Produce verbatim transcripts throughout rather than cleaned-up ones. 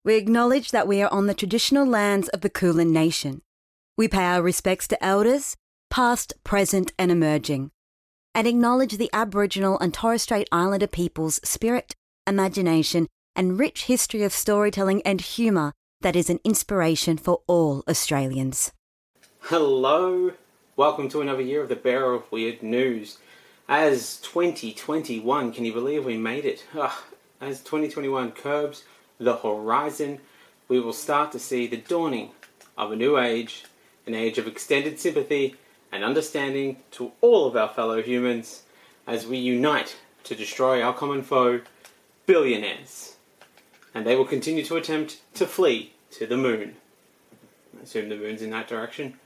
We acknowledge that we are on the traditional lands of the Kulin Nation. We pay our respects to elders, past, present and emerging, and acknowledge the Aboriginal and Torres Strait Islander people's spirit, imagination and rich history of storytelling and humour that is an inspiration for all Australians. Hello, welcome to another year of the Bearer of Weird News. As twenty twenty-one, can you believe we made it? Ugh, as twenty twenty-one curbs the horizon, we will start to see the dawning of a new age, an age of extended sympathy and understanding to all of our fellow humans as we unite to destroy our common foe, billionaires. And they will continue to attempt to flee to the moon. I assume the moon's in that direction.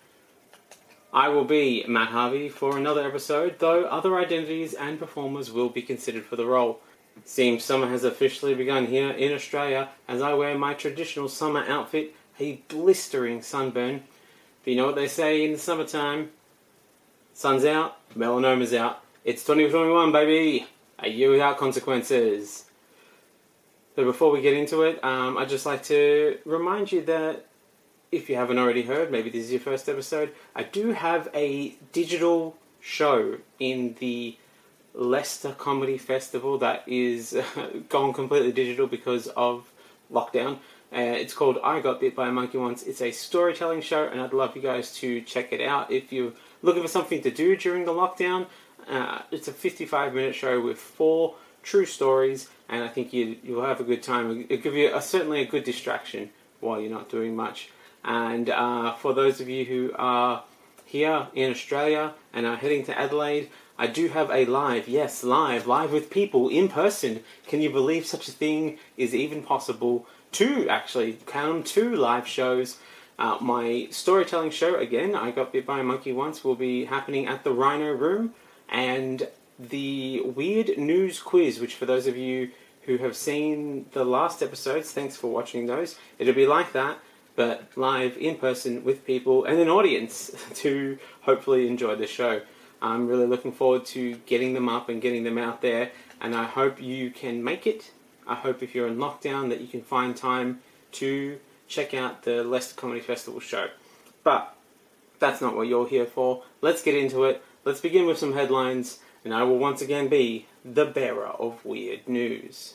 I will be Matt Harvey for another episode, though other identities and performers will be considered for the role. Seems summer has officially begun here in Australia as I wear my traditional summer outfit, a blistering sunburn. But you know what they say in the summertime? Sun's out, melanoma's out. It's twenty twenty-one, baby! A year without consequences. So before we get into it, um, I'd just like to remind you that if you haven't already heard, maybe this is your first episode, I do have a digital show in the Leicester Comedy Festival that is uh, gone completely digital because of lockdown. Uh, it's called I Got Bit by a Monkey Once. It's a storytelling show and I'd love you guys to check it out. If you're looking for something to do during the lockdown, uh, it's a fifty-five minute show with four true stories and I think you, you'll have a good time. It'll give you a, certainly a good distraction while you're not doing much. And uh, for those of you who are here in Australia and are heading to Adelaide, I do have a live, yes, live, live with people in person. Can you believe such a thing is even possible? Two, actually, count two live shows. Uh, my storytelling show, again, I Got Bit by a Monkey Once, will be happening at the Rhino Room. And the Weird News Quiz, which for those of you who have seen the last episodes, thanks for watching those. It'll be like that, but live in person with people and an audience to hopefully enjoy the show. I'm really looking forward to getting them up and getting them out there, and I hope you can make it. I hope if you're in lockdown that you can find time to check out the Leicester Comedy Festival show. But that's not what you're here for. Let's get into it. Let's begin with some headlines, and I will once again be the bearer of weird news.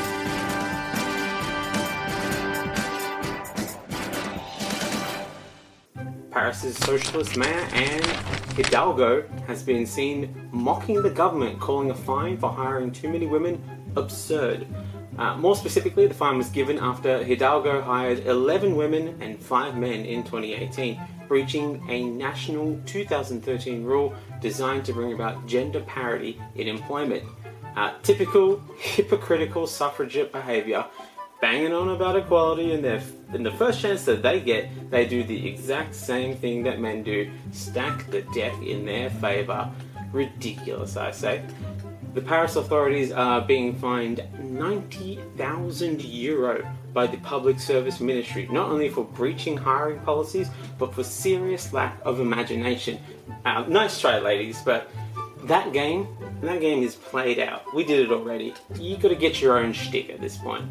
Paris's socialist mayor, Anne Hidalgo, has been seen mocking the government, calling a fine for hiring too many women absurd. Uh, more specifically, the fine was given after Hidalgo hired eleven women and five men in twenty eighteen, breaching a national two thousand thirteen rule designed to bring about gender parity in employment. Uh, typical hypocritical suffragette behaviour, banging on about equality, and their in the first chance that they get, they do the exact same thing that men do, stack the deck in their favour. Ridiculous, I say. The Paris authorities are being fined ninety thousand euro by the Public Service Ministry, not only for breaching hiring policies, but for serious lack of imagination. Uh, nice try, ladies, but that game, that game is played out. We did it already. You got to get your own shtick at this point.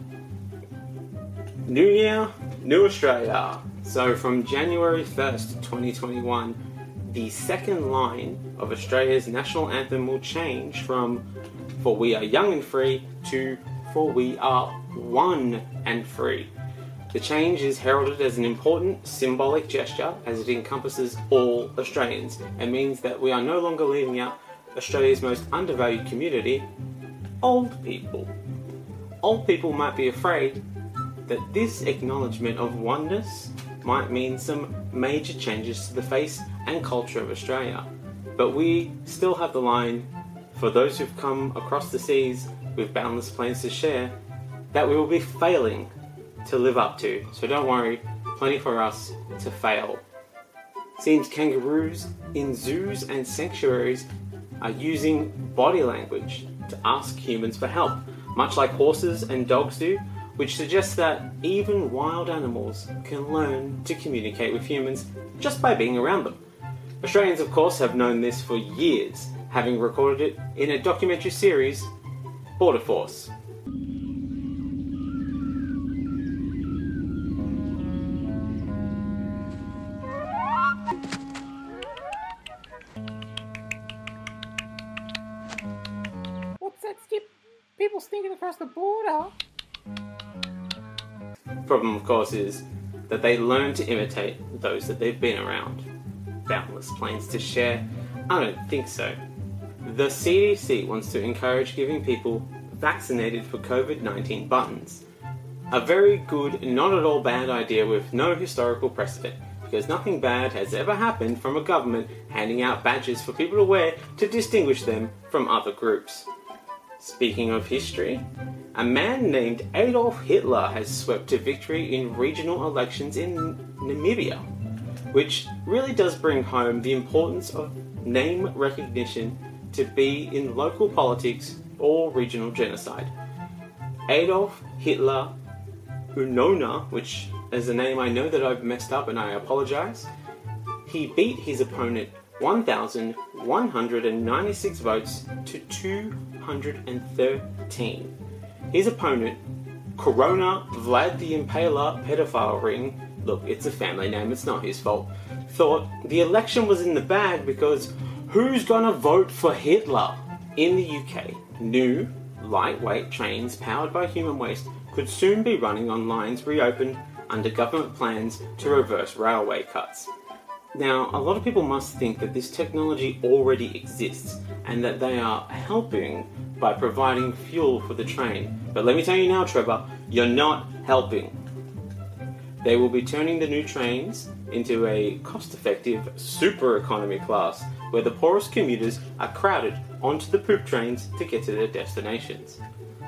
New Year, New Australia. So from January first, twenty twenty-one, the second line of Australia's national anthem will change from "For we are young and free" to "For we are one and free." The change is heralded as an important symbolic gesture as it encompasses all Australians and means that we are no longer leaving out Australia's most undervalued community, old people. Old people might be afraid that this acknowledgement of oneness might mean some major changes to the face and culture of Australia. But we still have the line, for those who've come across the seas with boundless plains to share, that we will be failing to live up to. So don't worry, plenty for us to fail. Seems kangaroos in zoos and sanctuaries are using body language to ask humans for help, much like horses and dogs do, which suggests that even wild animals can learn to communicate with humans just by being around them. Australians, of course, have known this for years, having recorded it in a documentary series, Border Force. people sneaking across the border. Problem, of course, is that they learn to imitate those that they've been around. Boundless planes to share? I don't think so. The C D C wants to encourage giving people vaccinated for COVID nineteen buttons. A very good, not at all bad idea with no historical precedent, because nothing bad has ever happened from a government handing out badges for people to wear to distinguish them from other groups. Speaking of history, a man named Adolf Hitler has swept to victory in regional elections in Namibia, which really does bring home the importance of name recognition to be in local politics or regional genocide. Adolf Hitler Unona, which is a name I know that I've messed up and I apologise, he beat his opponent one thousand one hundred ninety-six votes to two hundred thirteen. His opponent, Corona Vlad the Impaler Pedophile Ring, look, it's a family name, it's not his fault, thought the election was in the bag because who's gonna vote for Hitler? In the U K, new, lightweight trains powered by human waste could soon be running on lines reopened under government plans to reverse railway cuts. Now, a lot of people must think that this technology already exists and that they are helping by providing fuel for the train. But let me tell you now, Trevor, you're not helping. They will be turning the new trains into a cost-effective super economy class where the poorest commuters are crowded onto the poop trains to get to their destinations.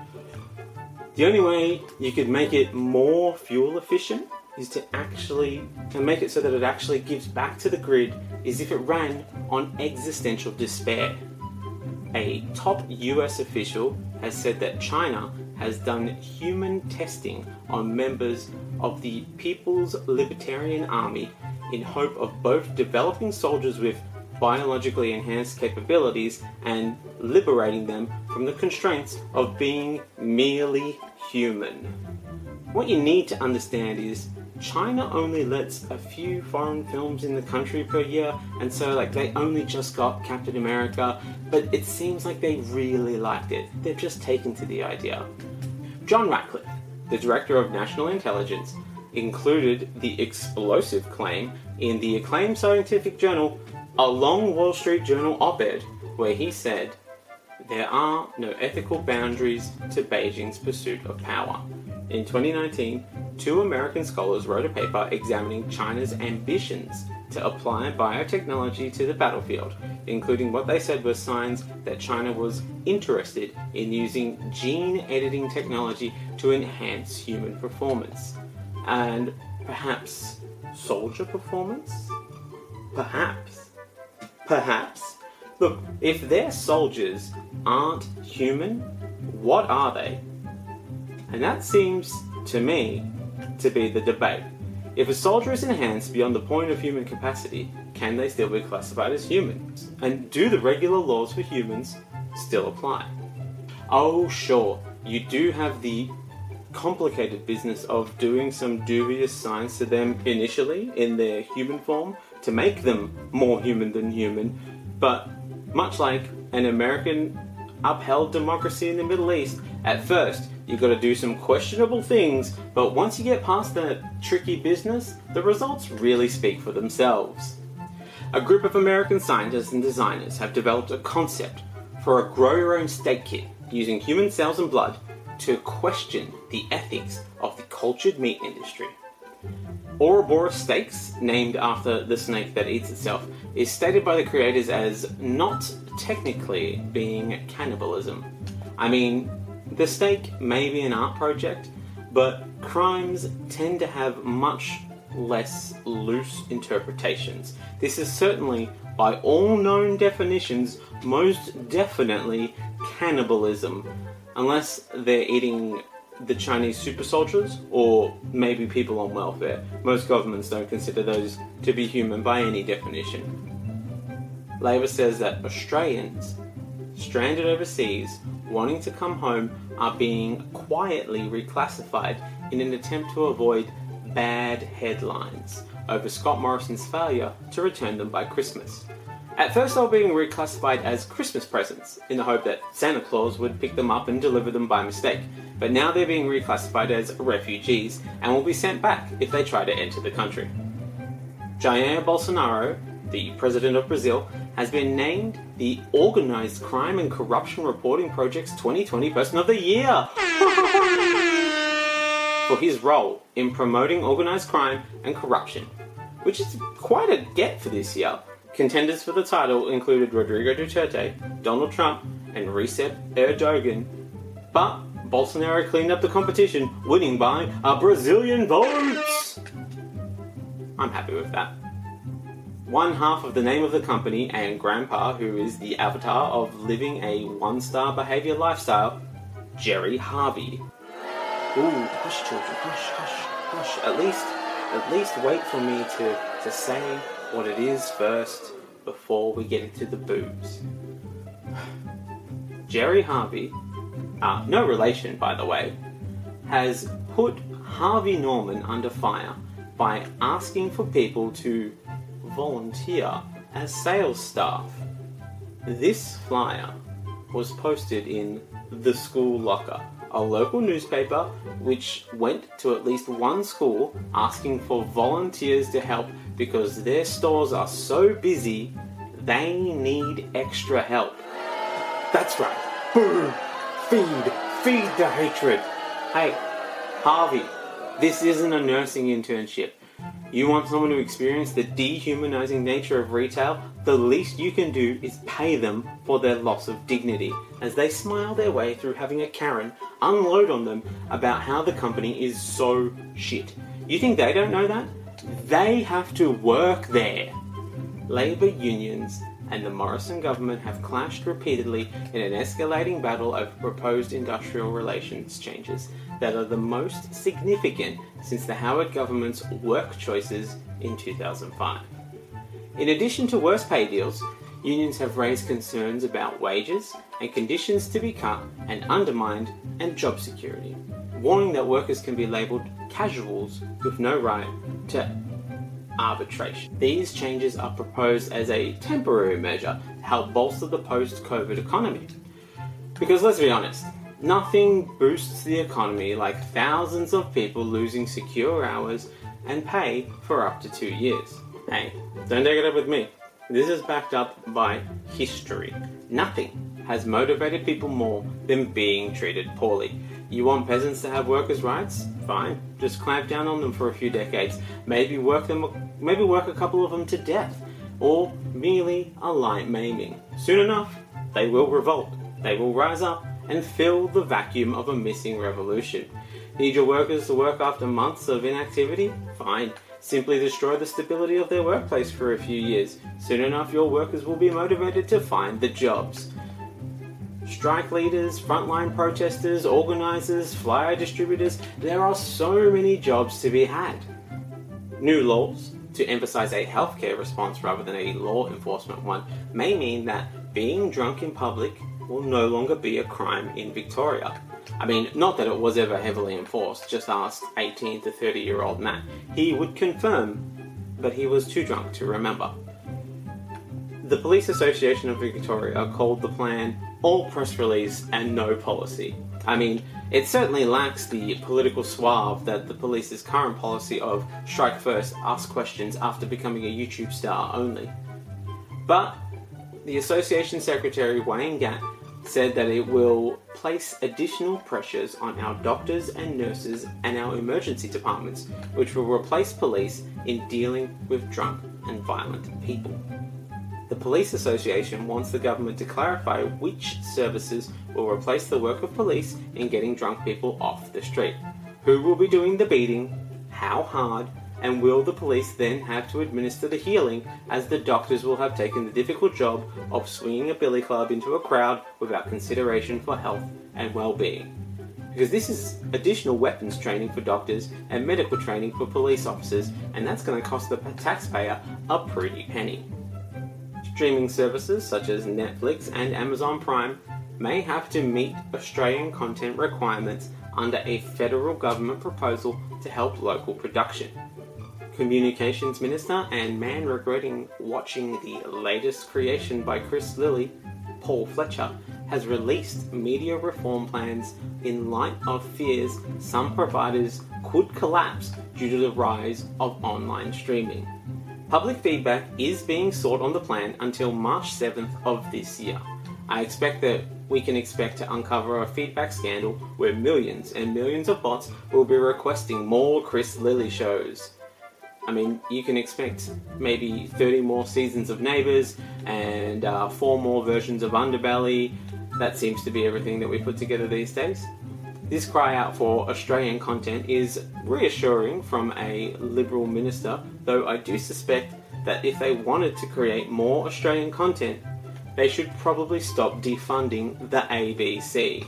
The only way you could make it more fuel efficient is to actually, and make it so that it actually gives back to the grid, is if it ran on existential despair. A top U S official has said that China has done human testing on members of the People's Libertarian Army in hope of both developing soldiers with biologically enhanced capabilities and liberating them from the constraints of being merely human. What you need to understand is China only lets a few foreign films in the country per year, and so like they only just got Captain America, but it seems like they really liked it. They've just taken to the idea. John Ratcliffe, the Director of National Intelligence, included the explosive claim in the acclaimed scientific journal A Long Wall Street Journal op-ed, where he said, "There are no ethical boundaries to Beijing's pursuit of power." In twenty nineteen, two American scholars wrote a paper examining China's ambitions to apply biotechnology to the battlefield, including what they said were signs that China was interested in using gene editing technology to enhance human performance. And perhaps soldier performance? Perhaps. Perhaps. Look, if their soldiers aren't human, what are they? And that seems, to me, to be the debate. If a soldier is enhanced beyond the point of human capacity, can they still be classified as human? And do the regular laws for humans still apply? Oh, sure, you do have the complicated business of doing some dubious science to them initially in their human form to make them more human than human, but much like an American upheld democracy in the Middle East, at first you've got to do some questionable things, but once you get past that tricky business, the results really speak for themselves. A group of American scientists and designers have developed a concept for a grow-your-own steak kit using human cells and blood to question the ethics of the cultured meat industry. Ouroboros steaks, named after the snake that eats itself, is stated by the creators as not technically being cannibalism. I mean, the steak may be an art project, but crimes tend to have much less loose interpretations. This is certainly, by all known definitions, most definitely cannibalism, unless they're eating the Chinese super soldiers or maybe people on welfare. Most governments don't consider those to be human by any definition. Labor says that Australians stranded overseas wanting to come home are being quietly reclassified in an attempt to avoid bad headlines over Scott Morrison's failure to return them by Christmas. At first they were being reclassified as Christmas presents, in the hope that Santa Claus would pick them up and deliver them by mistake. But now they're being reclassified as refugees and will be sent back if they try to enter the country. Jair Bolsonaro, the president of Brazil, has been named the Organised Crime and Corruption Reporting Project's twenty twenty Person of the Year for his role in promoting organised crime and corruption, which is quite a get for this year. Contenders for the title included Rodrigo Duterte, Donald Trump, and Recep Erdogan, but Bolsonaro cleaned up the competition, winning by a Brazilian votes. I'm happy with that. One half of the name of the company and grandpa, who is the avatar of living a one-star behaviour lifestyle, Gerry Harvey. Ooh, hush children, hush, hush, hush. At least, at least wait for me to, to say what it is first before we get into the boobs. Gerry Harvey, uh, no relation by the way, has put Harvey Norman under fire by asking for people to volunteer as sales staff. This flyer was posted in The School Locker, a local newspaper which went to at least one school asking for volunteers to help because their stores are so busy they need extra help. That's right. Boom! Feed! Feed the hatred! Hey, Harvey, this isn't a nursing internship. You want someone to experience the dehumanizing nature of retail? The least you can do is pay them for their loss of dignity as they smile their way through having a Karen unload on them about how the company is so shit. You think they don't know that? They have to work there. Labour unions and the Morrison government have clashed repeatedly in an escalating battle over proposed industrial relations changes that are the most significant since the Howard government's work choices in two thousand five. In addition to worse pay deals, unions have raised concerns about wages and conditions to be cut and undermined and job security, warning that workers can be labelled casuals with no right to arbitration. These changes are proposed as a temporary measure to help bolster the post-COVID economy. Because let's be honest, nothing boosts the economy like thousands of people losing secure hours and pay for up to two years. Hey, don't take it up with me. This is backed up by history. Nothing has motivated people more than being treated poorly. You want peasants to have workers' rights? Fine. Just clamp down on them for a few decades. Maybe work them, maybe work a couple of them to death. Or merely a light maiming. Soon enough, they will revolt. They will rise up and fill the vacuum of a missing revolution. Need your workers to work after months of inactivity? Fine. Simply destroy the stability of their workplace for a few years. Soon enough, your workers will be motivated to find the jobs. Strike leaders, frontline protesters, organisers, flyer distributors, there are so many jobs to be had. New laws, to emphasise a healthcare response rather than a law enforcement one, may mean that being drunk in public will no longer be a crime in Victoria. I mean, not that it was ever heavily enforced, just ask eighteen to thirty year old Matt. He would confirm, but he was too drunk to remember. The Police Association of Victoria called the plan all press release and no policy. I mean, it certainly lacks the political suave that the police's current policy of strike first, ask questions after becoming a YouTube star only. But the association secretary Wayne Gatt said that it will place additional pressures on our doctors and nurses and our emergency departments, which will replace police in dealing with drunk and violent people. The Police Association wants the government to clarify which services will replace the work of police in getting drunk people off the street. Who will be doing the beating, how hard, and will the police then have to administer the healing as the doctors will have taken the difficult job of swinging a billy club into a crowd without consideration for health and well-being? Because this is additional weapons training for doctors and medical training for police officers, and that's going to cost the taxpayer a pretty penny. Streaming services such as Netflix and Amazon Prime may have to meet Australian content requirements under a federal government proposal to help local production. Communications Minister and man regretting watching the latest creation by Chris Lilly, Paul Fletcher, has released media reform plans in light of fears some providers could collapse due to the rise of online streaming. Public feedback is being sought on the plan until March seventh of this year. I expect that we can expect to uncover a feedback scandal where millions and millions of bots will be requesting more Chris Lilly shows. I mean, you can expect maybe thirty more seasons of Neighbours and uh, four more versions of Underbelly. That seems to be everything that we put together these days. This cry out for Australian content is reassuring from a Liberal minister, though I do suspect that if they wanted to create more Australian content, they should probably stop defunding the A B C.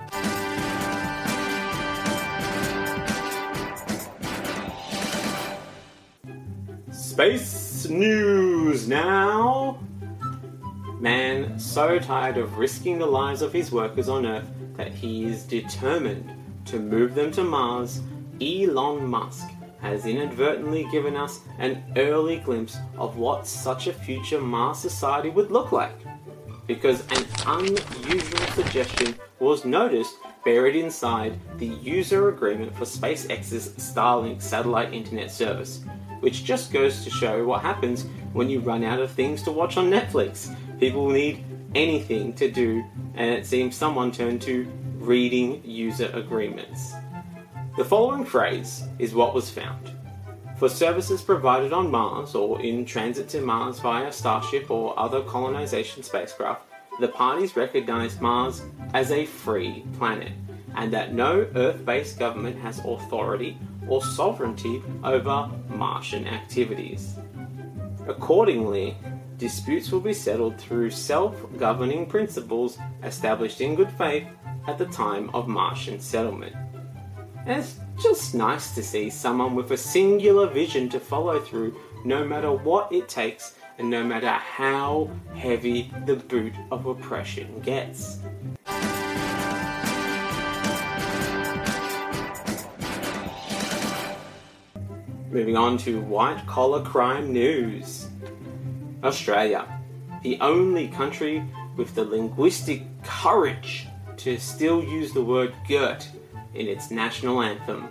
Space news now! Man so tired of risking the lives of his workers on Earth that he is determined to move them to Mars, Elon Musk has inadvertently given us an early glimpse of what such a future Mars society would look like. Because an unusual suggestion was noticed buried inside the user agreement for SpaceX's Starlink satellite internet service, which just goes to show what happens when you run out of things to watch on Netflix. People need anything to do, and it seems someone turned to reading user agreements. The following phrase is what was found. For services provided on Mars or in transit to Mars via Starship or other colonization spacecraft, the parties recognise Mars as a free planet, and that no Earth-based government has authority or sovereignty over Martian activities. Accordingly, disputes will be settled through self-governing principles established in good faith at the time of Martian settlement. And it's just nice to see someone with a singular vision to follow through no matter what it takes and no matter how heavy the boot of oppression gets. Moving on to white-collar crime news. Australia, the only country with the linguistic courage to still use the word "girt" in its national anthem.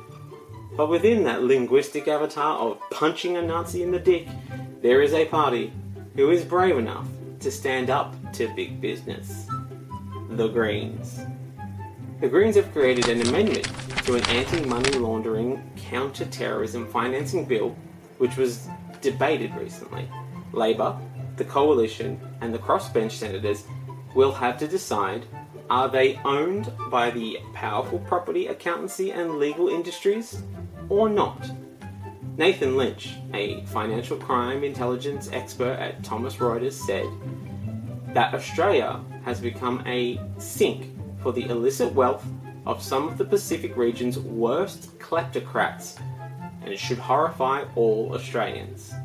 But within that linguistic avatar of punching a Nazi in the dick, there is a party who is brave enough to stand up to big business. The Greens. The Greens have created an amendment to an anti-money laundering counter-terrorism financing bill which was debated recently. Labor, the Coalition and the crossbench senators will have to decide, are they owned by the powerful property accountancy and legal industries or not? Nathan Lynch, a financial crime intelligence expert at Thomson Reuters, said that Australia has become a sink for the illicit wealth of some of the Pacific region's worst kleptocrats, and it should horrify all Australians.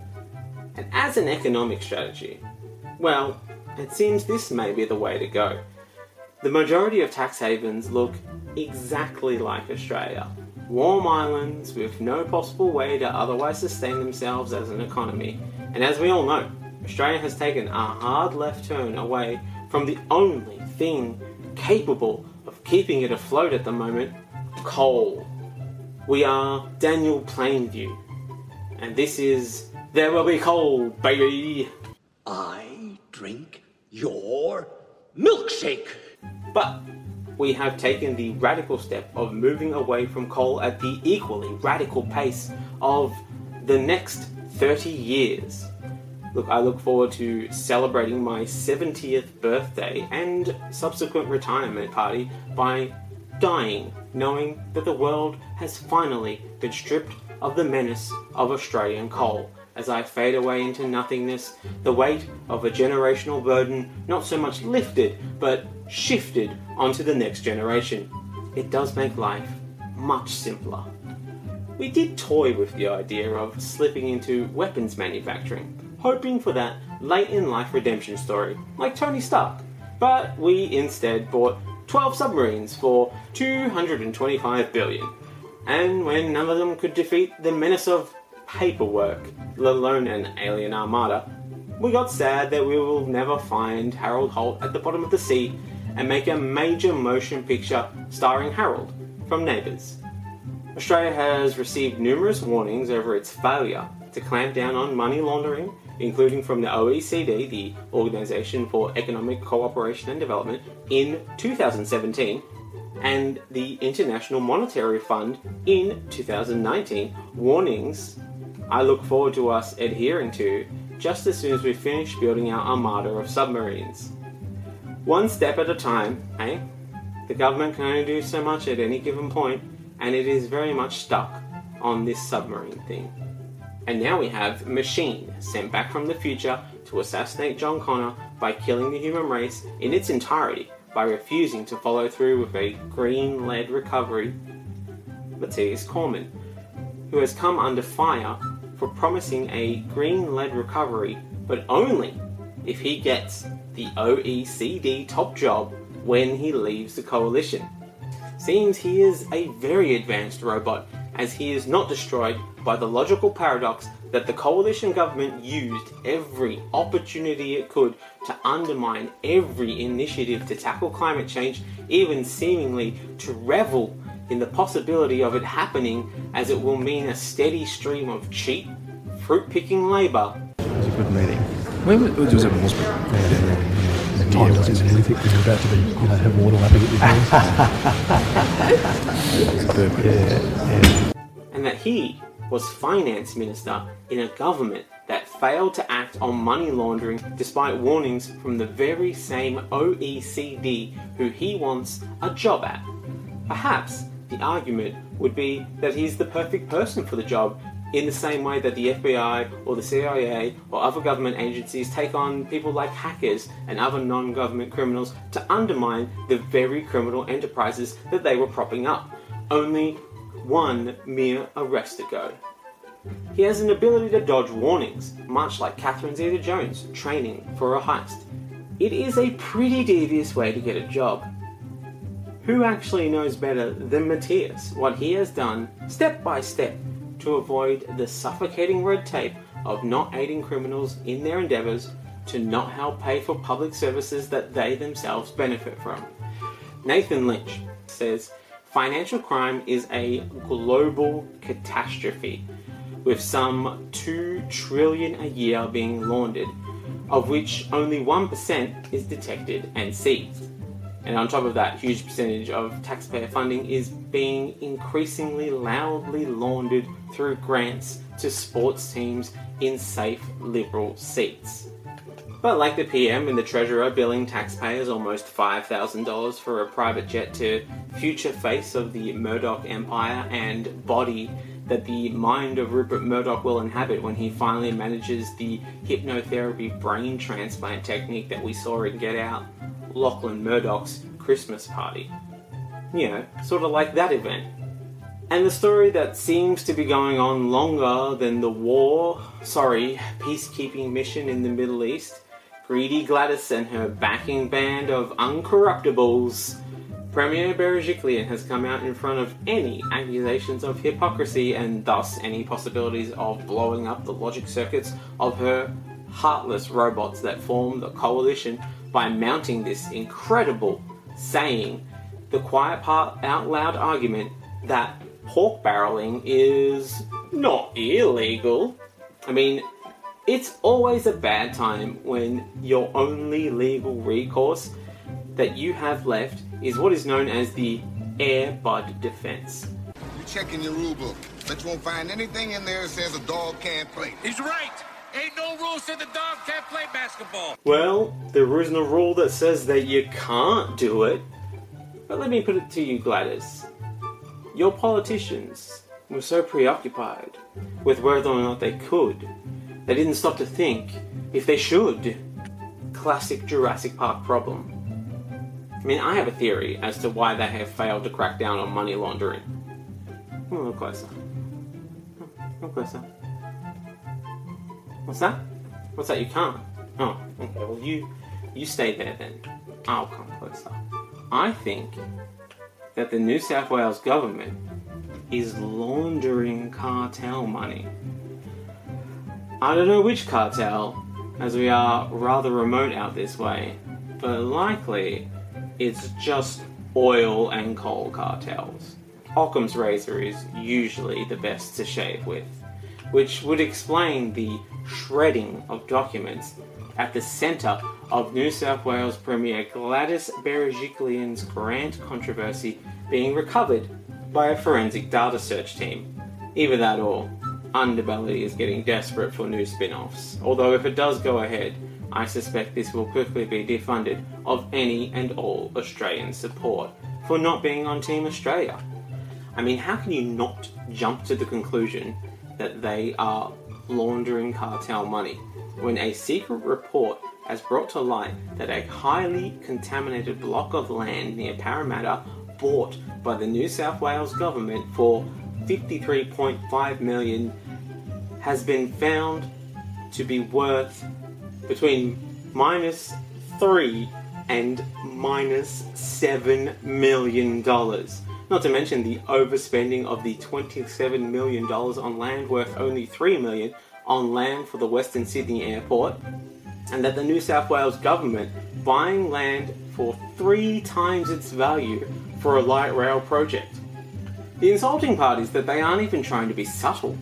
And as an economic strategy, well, it seems this may be the way to go. The majority of tax havens look exactly like Australia. Warm islands with no possible way to otherwise sustain themselves as an economy. And as we all know, Australia has taken a hard left turn away from the only thing capable of keeping it afloat at the moment, coal. We are Daniel Plainview, and this is There Will Be Coal, baby! I drink your milkshake! But we have taken the radical step of moving away from coal at the equally radical pace of the next thirty years. Look, I look forward to celebrating my seventieth birthday and subsequent retirement party by dying knowing that the world has finally been stripped of the menace of Australian coal. As I fade away into nothingness, the weight of a generational burden not so much lifted, but shifted onto the next generation. It does make life much simpler. We did toy with the idea of slipping into weapons manufacturing, hoping for that late-in-life redemption story, like Tony Stark. But we instead bought twelve submarines for two hundred twenty-five billion dollars. And when none of them could defeat the menace of paperwork, let alone an alien armada, we got sad that we will never find Harold Holt at the bottom of the sea and make a major motion picture starring Harold from Neighbours. Australia has received numerous warnings over its failure to clamp down on money laundering, including from the O E C D, the Organisation for Economic Cooperation and Development, in two thousand seventeen, and the International Monetary Fund in two thousand nineteen. Warnings I look forward to us adhering to just as soon as we finish building our armada of submarines. One step at a time, eh? The government can only do so much at any given point, and it is very much stuck on this submarine thing. And now we have Machine, sent back from the future to assassinate John Connor by killing the human race in its entirety by refusing to follow through with a green lead recovery. Matthias Cormann, who has come under fire for promising a green lead recovery, but only if he gets the O E C D top job when he leaves the coalition. Seems he is a very advanced robot, as he is not destroyed by the logical paradox that the coalition government used every opportunity it could to undermine every initiative to tackle climate change, even seemingly to revel in the possibility of it happening, as it will mean a steady stream of cheap, fruit-picking labour. It was a good meeting. Where was, it was at Moresby. Yeah, yeah, yeah. The time yeah, doesn't mean anything when you're about to be, you know, have water lapping at your face. yeah, yeah. And that he was finance minister in a government that failed to act on money laundering despite warnings from the very same O E C D who he wants a job at. Perhaps the argument would be that he's the perfect person for the job, in the same way that the F B I or the C I A or other government agencies take on people like hackers and other non-government criminals to undermine the very criminal enterprises that they were propping up. Only one mere arrest ago. He has an ability to dodge warnings, much like Catherine Zeta-Jones training for a heist. It is a pretty devious way to get a job. Who actually knows better than Matthias what he has done, step by step, to avoid the suffocating red tape of not aiding criminals in their endeavours to not help pay for public services that they themselves benefit from? Nathan Lynch says, financial crime is a global catastrophe, with some two trillion a year being laundered, of which only one percent is detected and seized. And on top of that, huge percentage of taxpayer funding is being increasingly loudly laundered through grants to sports teams in safe Liberal seats. But like the P M and the Treasurer billing taxpayers almost five thousand dollars for a private jet to future face of the Murdoch empire and body that the mind of Rupert Murdoch will inhabit when he finally manages the hypnotherapy brain transplant technique that we saw in Get Out, Lachlan Murdoch's Christmas party. You know, sort of like that event. And the story that seems to be going on longer than the war, sorry, peacekeeping mission in the Middle East, Greedy Gladys and her backing band of uncorruptibles. Premier Berejiklian has come out in front of any accusations of hypocrisy and thus any possibilities of blowing up the logic circuits of her heartless robots that form the coalition by mounting this incredible saying, the quiet part out loud argument that pork barreling is not illegal. I mean, it's always a bad time when your only legal recourse that you have left is what is known as the Air Bud defense. You check in your rule book, but you won't find anything in there that says a dog can't play. He's right. Ain't no rule said the dog can't play basketball. Well, there isn't a rule that says that you can't do it. But let me put it to you, Gladys. Your politicians were so preoccupied with whether or not they could, they didn't stop to think if they should. Classic Jurassic Park problem. I mean, I have a theory as to why they have failed to crack down on money laundering. Come a little closer. A little closer. What's that? What's that? You can't? Oh, okay. Well, you you stay there then. I'll come closer. I think that the New South Wales government is laundering cartel money. I don't know which cartel, as we are rather remote out this way, but likely it's just oil and coal cartels. Occam's razor is usually the best to shave with, which would explain the shredding of documents at the centre of New South Wales Premier Gladys Berejiklian's grant controversy being recovered by a forensic data search team. Either that or Underbelly is getting desperate for new spin-offs, although if it does go ahead, I suspect this will quickly be defunded of any and all Australian support for not being on Team Australia. I mean, how can you not jump to the conclusion that they are laundering cartel money when a secret report has brought to light that a highly contaminated block of land near Parramatta bought by the New South Wales government for fifty-three point five million dollars has been found to be worth between minus three and minus seven million dollars. Not to mention the overspending of the twenty-seven million dollars on land worth only three million dollars on land for the Western Sydney Airport, and that the New South Wales government buying land for three times its value for a light rail project. The insulting part is that they aren't even trying to be subtle.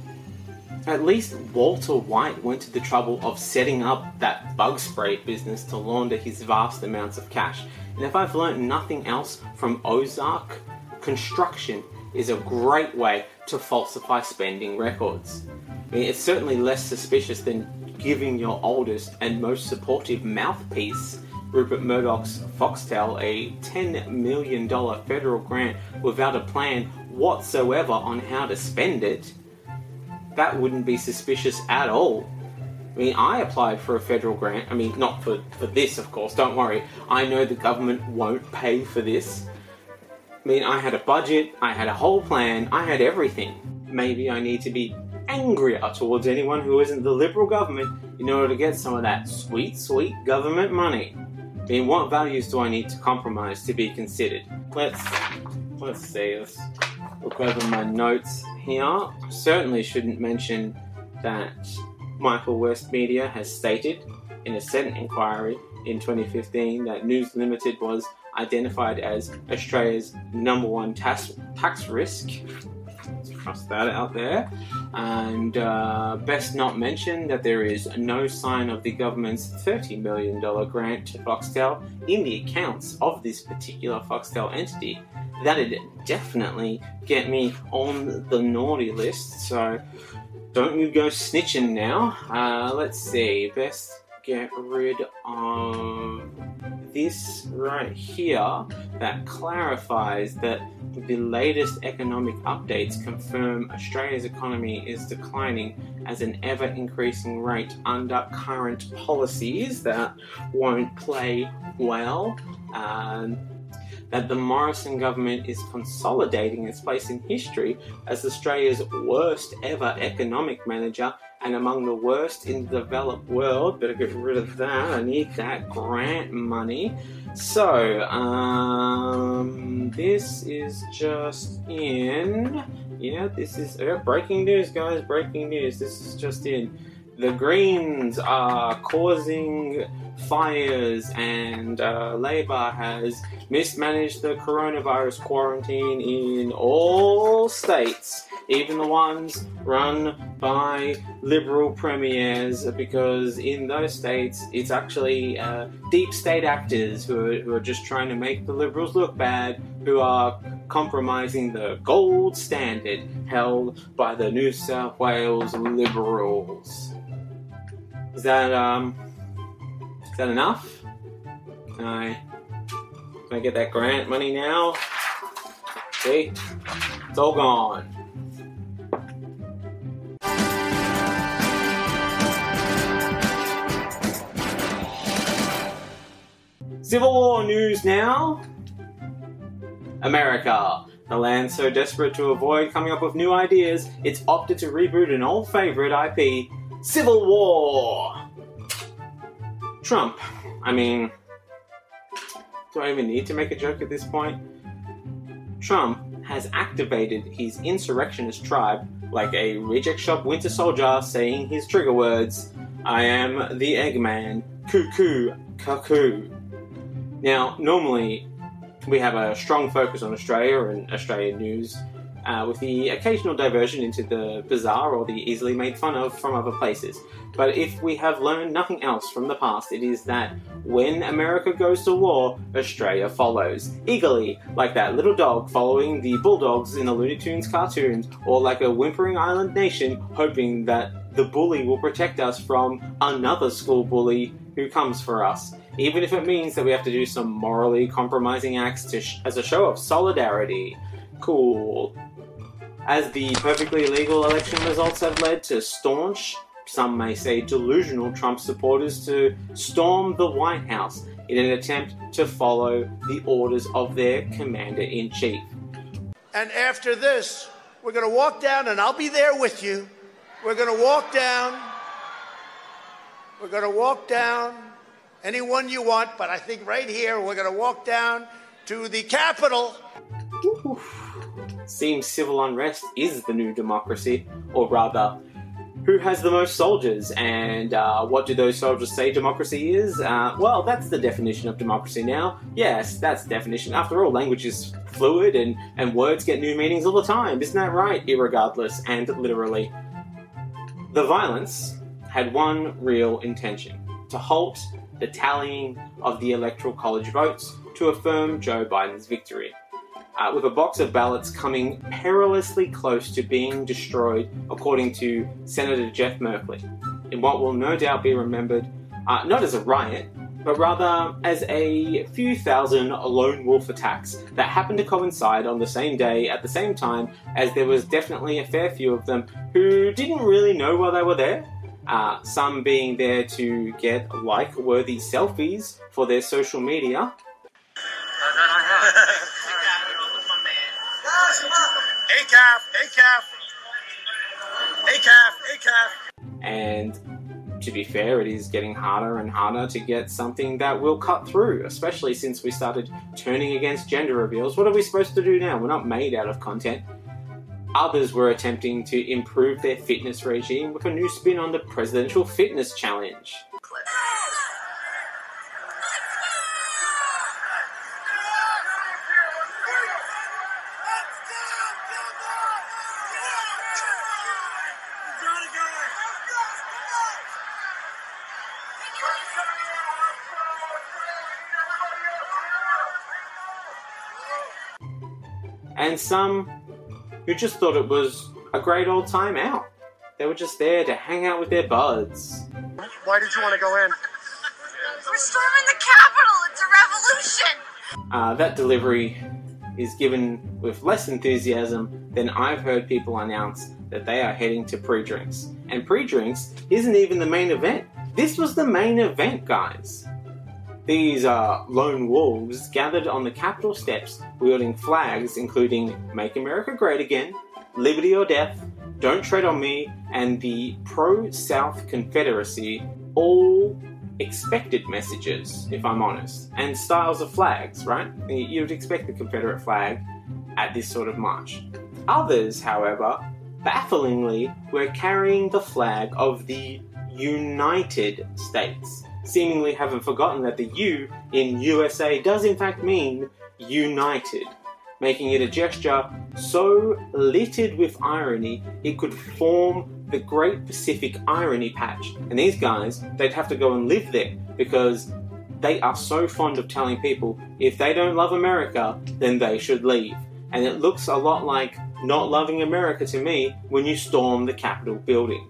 At least Walter White went to the trouble of setting up that bug spray business to launder his vast amounts of cash. And if I've learnt nothing else from Ozark, construction is a great way to falsify spending records. I mean, it's certainly less suspicious than giving your oldest and most supportive mouthpiece, Rupert Murdoch's Foxtel, a ten million dollars federal grant without a plan whatsoever on how to spend it. That wouldn't be suspicious at all. I mean, I applied for a federal grant. I mean, not for, for this, of course, don't worry. I know the government won't pay for this. I mean, I had a budget, I had a whole plan, I had everything. Maybe I need to be angrier towards anyone who isn't the Liberal government in order to get some of that sweet, sweet government money. I mean, what values do I need to compromise to be considered? Let's, let's see, let's look over my notes here. Certainly shouldn't mention that Michael West Media has stated in a Senate inquiry in twenty fifteen that News Limited was identified as Australia's number one tax, tax risk. Let's cross that out there. And uh, best not mention that there is no sign of the government's thirty million dollars grant to Foxtel in the accounts of this particular Foxtel entity. That'd definitely get me on the naughty list, so don't you go snitching now. Uh, let's see, best get rid of this right here that clarifies that the latest economic updates confirm Australia's economy is declining as an ever-increasing rate under current policies that won't play well. Um, that the Morrison government is consolidating its place in history as Australia's worst ever economic manager and among the worst in the developed world. Better get rid of that. I need that grant money. So, um, this is just in. Yeah, this is uh, breaking news, guys. Breaking news. This is just in. The Greens are causing fires, and uh, Labor has mismanaged the coronavirus quarantine in all states, even the ones run by Liberal premiers, because in those states it's actually uh, deep state actors who are, who are just trying to make the Liberals look bad, who are compromising the gold standard held by the New South Wales Liberals. Is that, um, is that enough? Can I, can I get that grant money now? See? It's all gone. Civil War news now. America. The land so desperate to avoid coming up with new ideas, it's opted to reboot an old favourite I P, Civil War. Trump. I mean, do I even need to make a joke at this point? Trump has activated his insurrectionist tribe like a reject shop Winter Soldier saying his trigger words, "I am the Eggman, cuckoo, cuckoo." Now, normally we have a strong focus on Australia and Australian news, uh, with the occasional diversion into the bizarre or the easily made fun of from other places. But if we have learned nothing else from the past, it is that when America goes to war, Australia follows, eagerly, like that little dog following the bulldogs in the Looney Tunes cartoons, or like a whimpering island nation hoping that the bully will protect us from another school bully who comes for us, even if it means that we have to do some morally compromising acts to sh- as a show of solidarity. Cool. As the perfectly legal election results have led to staunch, some may say delusional, Trump supporters to storm the White House in an attempt to follow the orders of their commander-in-chief. And after this, we're going to walk down, and I'll be there with you. We're going to walk down. We're going to walk down anyone you want, but I think right here we're going to walk down to the Capitol. Oof. Seems civil unrest is the new democracy, or rather, who has the most soldiers, and uh, what do those soldiers say democracy is? Uh, well, that's the definition of democracy now. Yes, that's the definition. After all, language is fluid, and, and words get new meanings all the time. Isn't that right? Irregardless, and literally. The violence had one real intention: to halt the tallying of the Electoral College votes to affirm Joe Biden's victory. Uh, with a box of ballots coming perilously close to being destroyed, according to Senator Jeff Merkley, in what will no doubt be remembered uh, not as a riot, but rather as a few thousand lone wolf attacks that happened to coincide on the same day at the same time, as there was definitely a fair few of them who didn't really know why they were there. Uh, some being there to get like-worthy selfies for their social media. A C A F, A C A F, A C A F, A C A F. And to be fair, it is getting harder and harder to get something that will cut through, especially since we started turning against gender reveals. What are we supposed to do now? We're not made out of content. Others were attempting to improve their fitness regime with a new spin on the Presidential Fitness Challenge. And some who just thought it was a great old time out. They were just there to hang out with their buds. Why did you want to go in? We're storming the Capitol! It's a revolution! Uh, that delivery is given with less enthusiasm than I've heard people announce that they are heading to pre-drinks. And pre-drinks isn't even the main event. This was the main event, guys. These uh, lone wolves gathered on the Capitol steps wielding flags including Make America Great Again, Liberty or Death, Don't Tread on Me, and the Pro-South Confederacy, all expected messages, if I'm honest, and styles of flags, right? You'd expect the Confederate flag at this sort of march. Others, however, bafflingly, were carrying the flag of the United States, seemingly having forgotten that the U in U S A does in fact mean united, making it a gesture so littered with irony it could form the Great Pacific Irony Patch. And these guys, they'd have to go and live there because they are so fond of telling people if they don't love America, then they should leave. And it looks a lot like not loving America to me when you storm the Capitol building.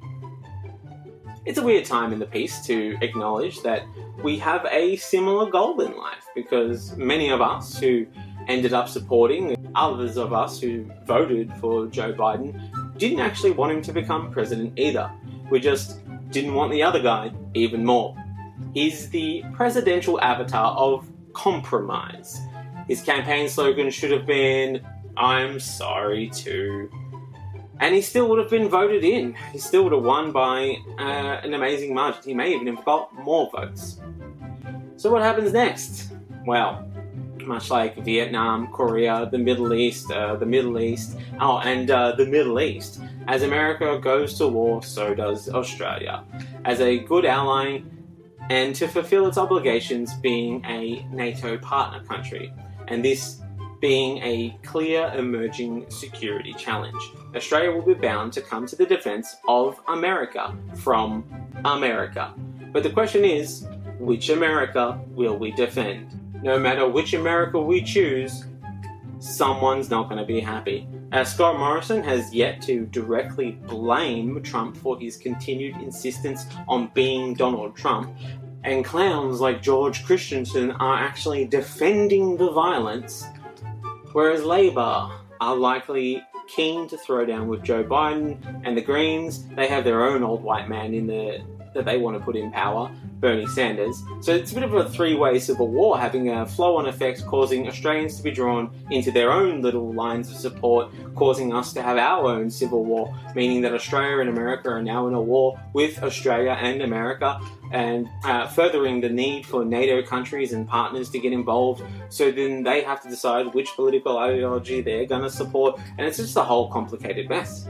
It's a weird time in the piece to acknowledge that we have a similar goal in life, because many of us who ended up supporting, others of us who voted for Joe Biden, didn't actually want him to become president either. We just didn't want the other guy even more. He's the presidential avatar of compromise. His campaign slogan should have been, "I'm sorry too." And he still would have been voted in. He still would have won by uh, an amazing margin. He may even have got more votes. So what happens next? Well, much like Vietnam, Korea, the Middle East, uh, the Middle East, oh, and uh, the Middle East, As America goes to war, so does Australia. As a good ally, and to fulfill its obligations being a NATO partner country, and this being a clear emerging security challenge. Australia will be bound to come to the defence of America from America. But the question is, which America will we defend? No matter which America we choose, someone's not going to be happy. Uh, Scott Morrison has yet to directly blame Trump for his continued insistence on being Donald Trump, and clowns like George Christensen are actually defending the violence, whereas Labour are likely keen to throw down with Joe Biden, and the Greens, they have their own old white man in the that they want to put in power, Bernie Sanders. So it's a bit of a three-way civil war, having a flow-on effect, causing Australians to be drawn into their own little lines of support, causing us to have our own civil war, meaning that Australia and America are now in a war with Australia and America, and uh, furthering the need for NATO countries and partners to get involved, so then they have to decide which political ideology they're going to support, and it's just a whole complicated mess.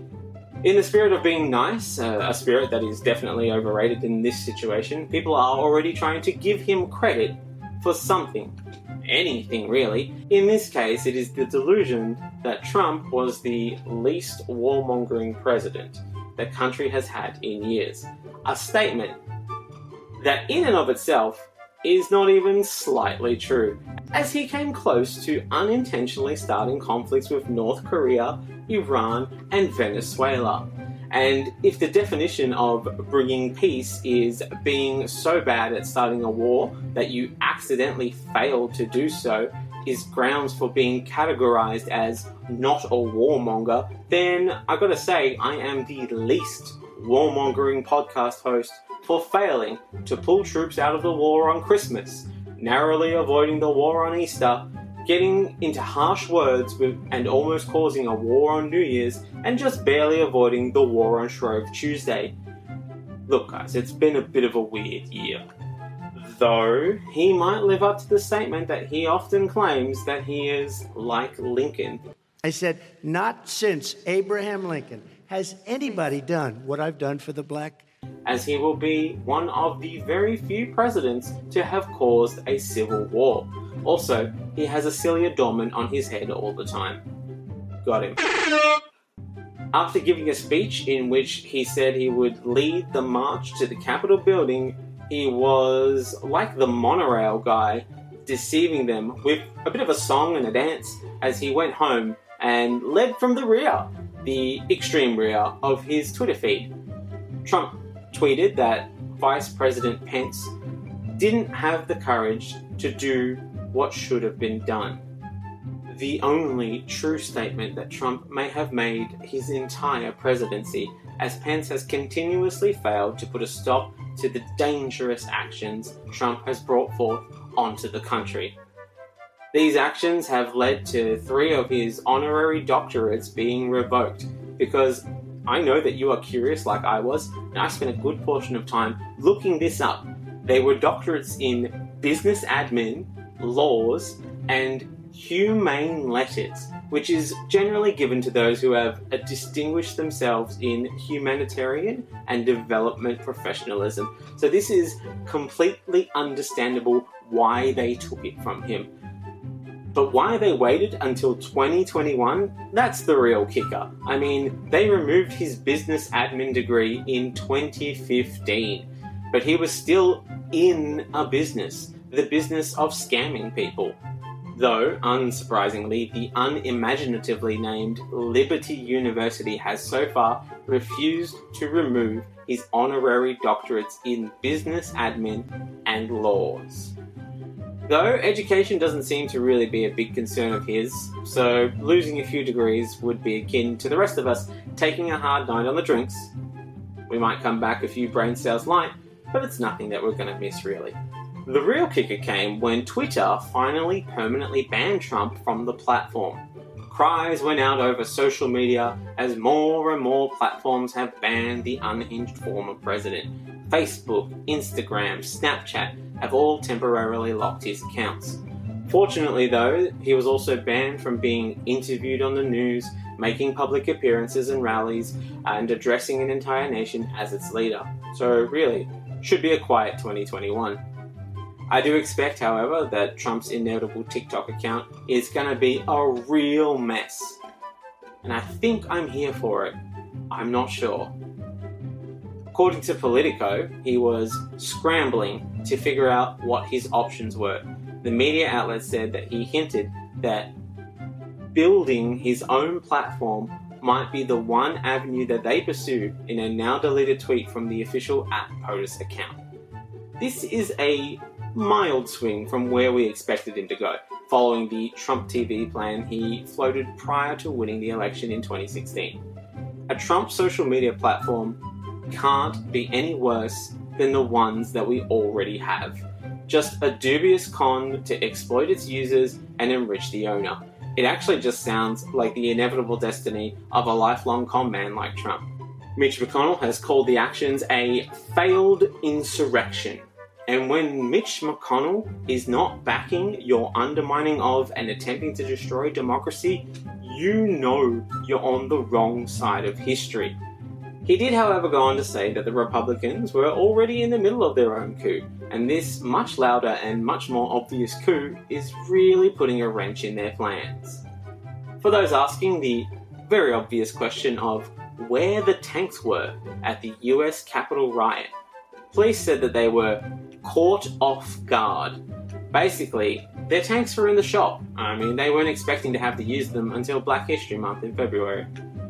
In the spirit of being nice, uh, a spirit that is definitely overrated in this situation, people are already trying to give him credit for something. Anything, really. In this case, it is the delusion that Trump was the least warmongering president the country has had in years. A statement that in and of itself is not even slightly true, as he came close to unintentionally starting conflicts with North Korea, Iran, and Venezuela. And if the definition of bringing peace is being so bad at starting a war that you accidentally failed to do so is grounds for being categorized as not a warmonger, then I gotta say I am the least warmongering podcast host for failing to pull troops out of the war on Christmas, narrowly avoiding the war on Easter, getting into harsh words with, and almost causing a war on New Year's, and just barely avoiding the war on Shrove Tuesday. Look guys, it's been a bit of a weird year. Though, he might live up to the statement that he often claims that he is like Lincoln. I said, not since Abraham Lincoln has anybody done what I've done for the black. As he will be one of the very few presidents to have caused a civil war. Also, he has a cilia dormant on his head all the time. Got him. After giving a speech in which he said he would lead the march to the Capitol building, he was like the monorail guy, deceiving them with a bit of a song and a dance as he went home and led from the rear, the extreme rear of his Twitter feed. Trump tweeted that Vice President Pence didn't have the courage to do what should have been done. The only true statement that Trump may have made his entire presidency, as Pence has continuously failed to put a stop to the dangerous actions Trump has brought forth onto the country. These actions have led to three of his honorary doctorates being revoked, because I know that you are curious like I was, and I spent a good portion of time looking this up. They were doctorates in business admin, laws, and humane letters, which is generally given to those who have distinguished themselves in humanitarian and development professionalism. So this is completely understandable why they took it from him. But why they waited until twenty twenty-one, that's the real kicker. I mean, they removed his business admin degree in twenty fifteen, but he was still in a business, the business of scamming people. Though, unsurprisingly, the unimaginatively named Liberty University has so far refused to remove his honorary doctorates in business admin and laws. Though education doesn't seem to really be a big concern of his, so losing a few degrees would be akin to the rest of us taking a hard night on the drinks. We might come back a few brain cells light, but it's nothing that we're going to miss really. The real kicker came when Twitter finally permanently banned Trump from the platform. Cries went out over social media as more and more platforms have banned the unhinged former president. Facebook, Instagram, Snapchat have all temporarily locked his accounts. Fortunately though, he was also banned from being interviewed on the news, making public appearances and rallies, and addressing an entire nation as its leader. So really, should be a quiet twenty twenty-one. I do expect, however, that Trump's inevitable TikTok account is going to be a real mess. And I think I'm here for it. I'm not sure. According to Politico, he was scrambling to figure out what his options were. The media outlet said that he hinted that building his own platform might be the one avenue that they pursue in a now deleted tweet from the official at POTUS account. This is a mild swing from where we expected him to go, following the Trump T V plan he floated prior to winning the election in twenty sixteen. A Trump social media platform can't be any worse than the ones that we already have. Just a dubious con to exploit its users and enrich the owner. It actually just sounds like the inevitable destiny of a lifelong con man like Trump. Mitch McConnell has called the actions a failed insurrection. And when Mitch McConnell is not backing your undermining of and attempting to destroy democracy, you know you're on the wrong side of history. He did, however, go on to say that the Republicans were already in the middle of their own coup, and this much louder and much more obvious coup is really putting a wrench in their plans. For those asking the very obvious question of where the tanks were at the U S Capitol riot, police said that they were caught off guard. Basically, their tanks were in the shop. I mean, they weren't expecting to have to use them until Black History Month in February.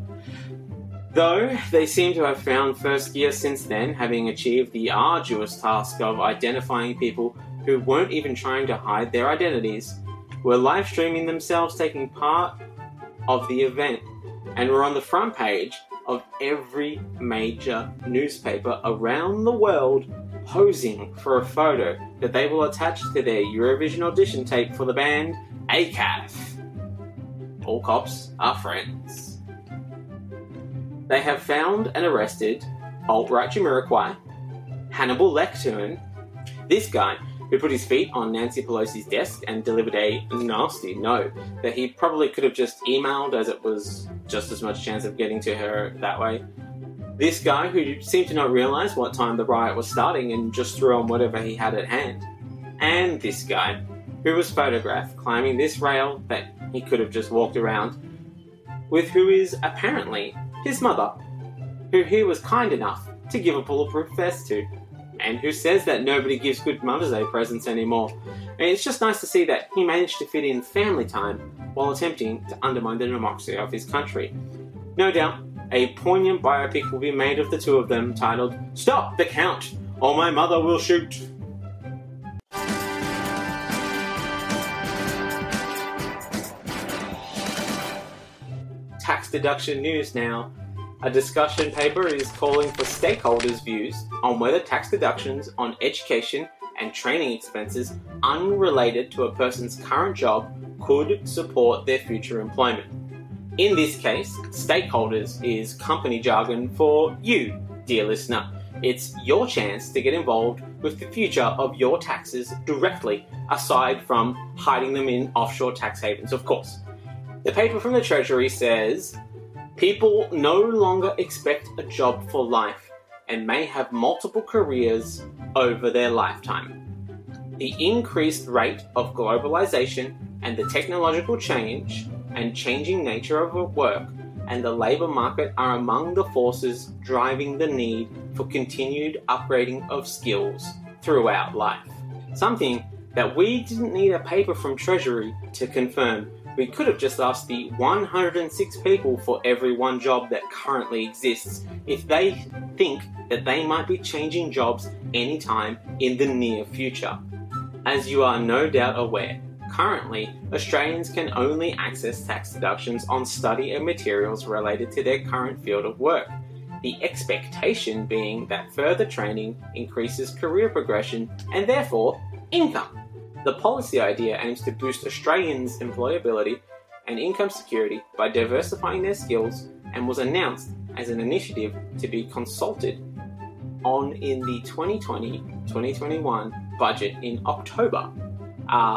Though they seem to have found first gear since then, having achieved the arduous task of identifying people who weren't even trying to hide their identities, were live streaming themselves taking part of the event, and were on the front page of every major newspaper around the world, posing for a photo that they will attach to their Eurovision audition tape for the band A C A F. All cops are friends. They have found and arrested alt-right Jamiroquai, Hannibal Lecter, this guy who put his feet on Nancy Pelosi's desk and delivered a nasty note that he probably could have just emailed, as it was just as much chance of getting to her that way. This guy who seemed to not realise what time the riot was starting and just threw on whatever he had at hand. And this guy who was photographed climbing this rail that he could have just walked around, with who is apparently his mother, who he was kind enough to give a bulletproof vest to, and who says that nobody gives good Mother's Day presents anymore. And it's just nice to see that he managed to fit in family time while attempting to undermine the democracy of his country. No doubt, a poignant biopic will be made of the two of them titled "Stop the Count, or My Mother Will Shoot." Tax deduction news now. A discussion paper is calling for stakeholders' views on whether tax deductions on education and training expenses unrelated to a person's current job could support their future employment. In this case, stakeholders is company jargon for you, dear listener. It's your chance to get involved with the future of your taxes directly, aside from hiding them in offshore tax havens, of course. The paper from the Treasury says, people no longer expect a job for life and may have multiple careers over their lifetime. The increased rate of globalization and the technological change and changing nature of work and the labour market are among the forces driving the need for continued upgrading of skills throughout life. Something that we didn't need a paper from Treasury to confirm. We could have just asked the one hundred six people for every one job that currently exists if they think that they might be changing jobs anytime in the near future. As you are no doubt aware, currently Australians can only access tax deductions on study and materials related to their current field of work, the expectation being that further training increases career progression and therefore income. The policy idea aims to boost Australians' employability and income security by diversifying their skills and was announced as an initiative to be consulted on in the twenty twenty twenty twenty-one budget in October. Uh,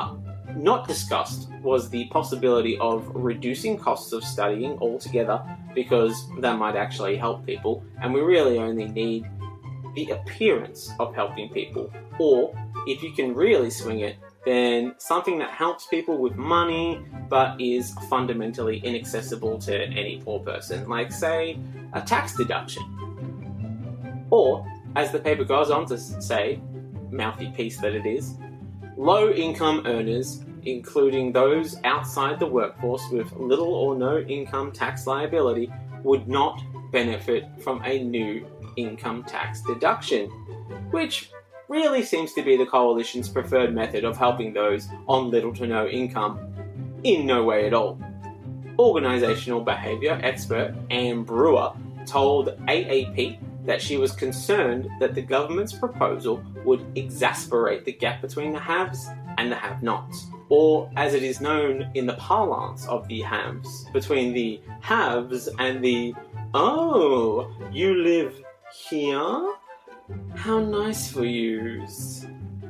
not discussed was the possibility of reducing costs of studying altogether, because that might actually help people, and we really only need the appearance of helping people. Or, if you can really swing it, then something that helps people with money but is fundamentally inaccessible to any poor person, like, say, a tax deduction. Or, as the paper goes on to say, mouthy piece that it is, low-income earners, including those outside the workforce with little or no income tax liability, would not benefit from a new income tax deduction, which really seems to be the Coalition's preferred method of helping those on little to no income in no way at all. Organisational behaviour expert Anne Brewer told A A P that she was concerned that the government's proposal would exacerbate the gap between the haves and the have-nots, or as it is known in the parlance of the haves, between the haves and the, oh, you live here? How nice for yous.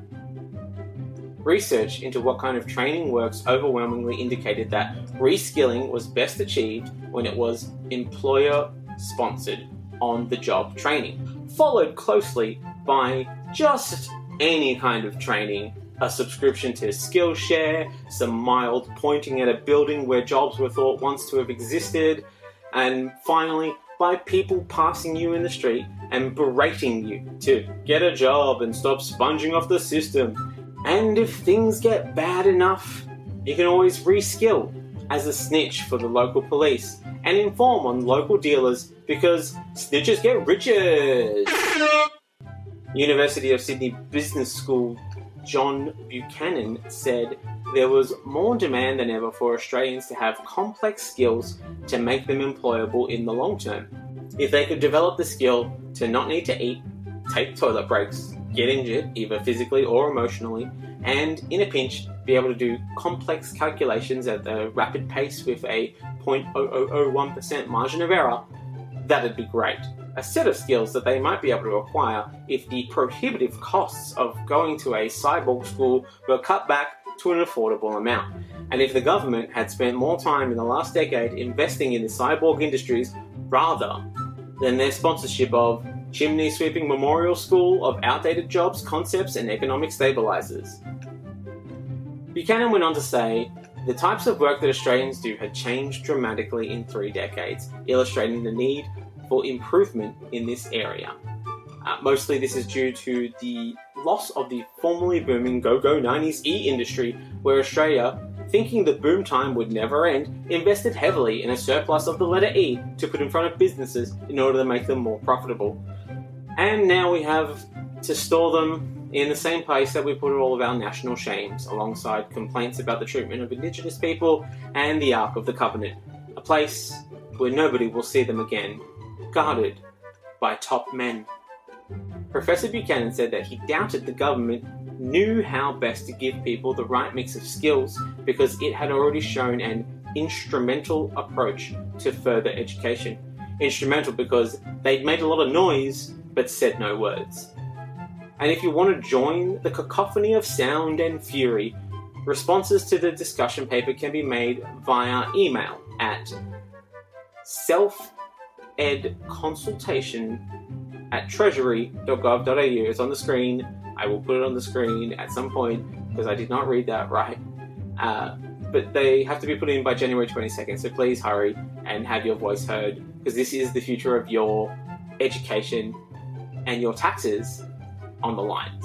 Research into what kind of training works overwhelmingly indicated that reskilling was best achieved when it was employer-sponsored on-the-job training, followed closely by just any kind of training, a subscription to Skillshare, some mild pointing at a building where jobs were thought once to have existed, and finally by people passing you in the street and berating you to get a job and stop sponging off the system. And if things get bad enough, you can always reskill as a snitch for the local police and inform on local dealers, because snitches get riches. University of Sydney Business School John Buchanan said there was more demand than ever for Australians to have complex skills to make them employable in the long term. If they could develop the skill to not need to eat, take toilet breaks, get injured, either physically or emotionally, and in a pinch, be able to do complex calculations at a rapid pace with a zero point zero zero zero one percent margin of error, that'd be great. A set of skills that they might be able to acquire if the prohibitive costs of going to a cyborg school were cut back to an affordable amount. And if the government had spent more time in the last decade investing in the cyborg industries rather than their sponsorship of chimney sweeping memorial school of outdated jobs, concepts, and economic stabilizers. Buchanan went on to say, the types of work that Australians do had changed dramatically in three decades, illustrating the need for improvement in this area. Uh, mostly this is due to the loss of the formerly booming go-go nineties e-industry, where Australia, thinking the boom time would never end, invested heavily in a surplus of the letter E to put in front of businesses in order to make them more profitable. And now we have to store them in the same place that we put all of our national shames, alongside complaints about the treatment of Indigenous people and the Ark of the Covenant, a place where nobody will see them again, guarded by top men. Professor Buchanan said that he doubted the government knew how best to give people the right mix of skills because it had already shown an instrumental approach to further education. Instrumental because they'd made a lot of noise but said no words. And if you want to join the cacophony of sound and fury, responses to the discussion paper can be made via email at selfedconsultation at treasury dot gov dot a u. It's on the screen. I will put it on the screen at some point because I did not read that right. Uh, but they have to be put in by January twenty-second, so please hurry and have your voice heard, because this is the future of your education and your taxes on the lines.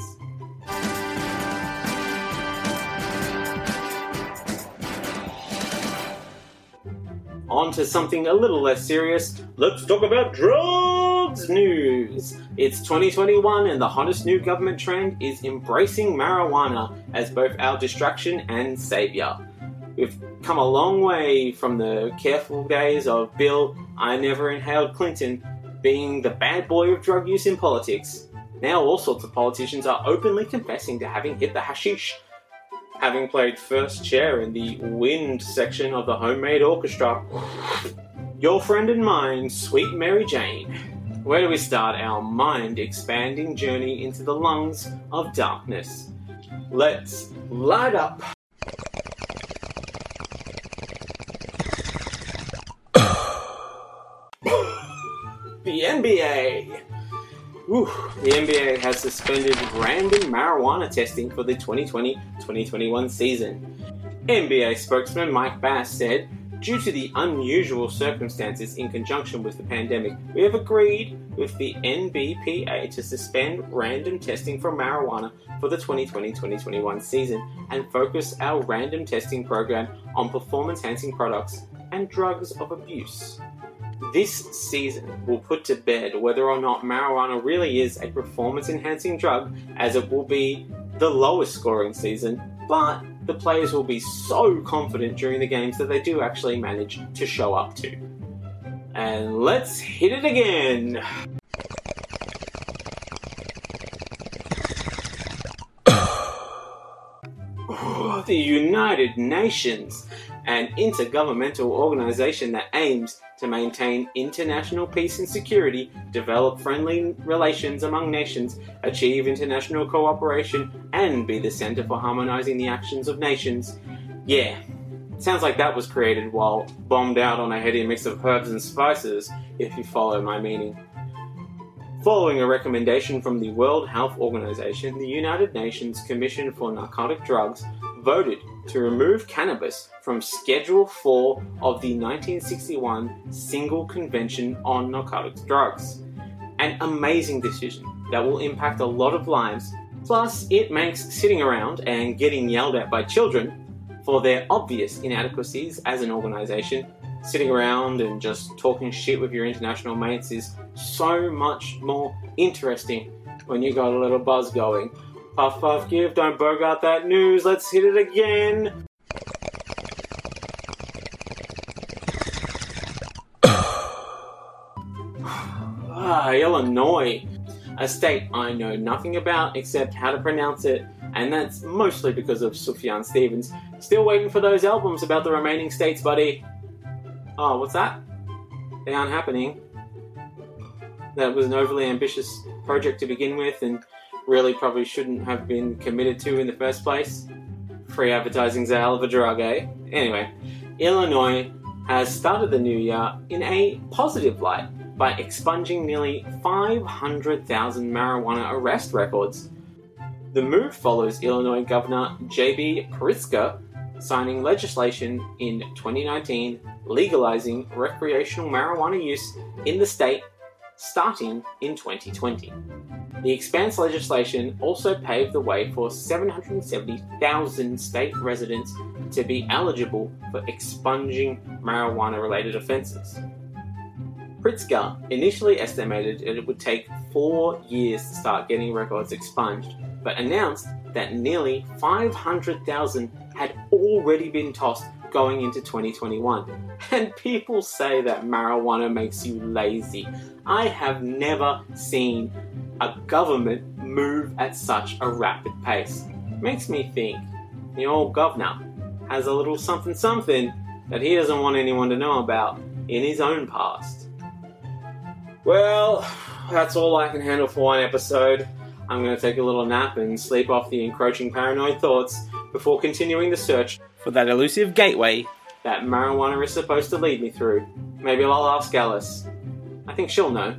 On to something a little less serious. Let's talk about drugs news. It's twenty twenty-one and the hottest new government trend is embracing marijuana as both our distraction and saviour. We've come a long way from the careful days of Bill, I never inhaled Clinton, being the bad boy of drug use in politics. Now all sorts of politicians are openly confessing to having hit the hashish, having played first chair in the wind section of the Homemade Orchestra. Your friend and mine, Sweet Mary Jane. Where do we start our mind-expanding journey into the lungs of darkness? Let's light up! N B A. Whew. The N B A has suspended random marijuana testing for the twenty twenty twenty twenty-one season. N B A spokesman Mike Bass said, "Due to the unusual circumstances in conjunction with the pandemic, we have agreed with the N B P A to suspend random testing for marijuana for the twenty twenty twenty twenty-one season and focus our random testing program on performance-enhancing products and drugs of abuse. This season will put to bed whether or not marijuana really is a performance-enhancing drug, as it will be the lowest scoring season, but the players will be so confident during the games that they do actually manage to show up to." And let's hit it again! The United Nations, an intergovernmental organization that aims to maintain international peace and security, develop friendly relations among nations, achieve international cooperation, and be the center for harmonizing the actions of nations. Yeah, sounds like that was created while bombed out on a heady mix of herbs and spices, if you follow my meaning. Following a recommendation from the World Health Organization, the United Nations Commission for Narcotic Drugs voted to remove cannabis from Schedule four of the nineteen sixty-one Single Convention on Narcotic Drugs. An amazing decision that will impact a lot of lives, plus it makes sitting around and getting yelled at by children for their obvious inadequacies as an organization, sitting around and just talking shit with your international mates is so much more interesting when you got a little buzz going. Puff, puff, give, don't bogart that news, let's hit it again! Ah, Illinois. A state I know nothing about except how to pronounce it, and that's mostly because of Sufjan Stevens. Still waiting for those albums about the remaining states, buddy. Oh, what's that? They aren't happening. That was an overly ambitious project to begin with, and really probably shouldn't have been committed to in the first place. Free advertising's a hell of a drug, eh? Anyway, Illinois has started the new year in a positive light by expunging nearly five hundred thousand marijuana arrest records. The move follows Illinois Governor J B Pritzker signing legislation in twenty nineteen legalizing recreational marijuana use in the state starting in twenty twenty. The expanse legislation also paved the way for seven hundred seventy thousand state residents to be eligible for expunging marijuana-related offences. Pritzker initially estimated that it would take four years to start getting records expunged, but announced that nearly five hundred thousand had already been tossed going into twenty twenty-one. And people say that marijuana makes you lazy. I have never seen a government move at such a rapid pace. Makes me think the old governor has a little something something that he doesn't want anyone to know about in his own past. Well, that's all I can handle for one episode. I'm going to take a little nap and sleep off the encroaching paranoid thoughts before continuing the search for that elusive gateway that marijuana is supposed to lead me through. Maybe I'll ask Alice. I think she'll know.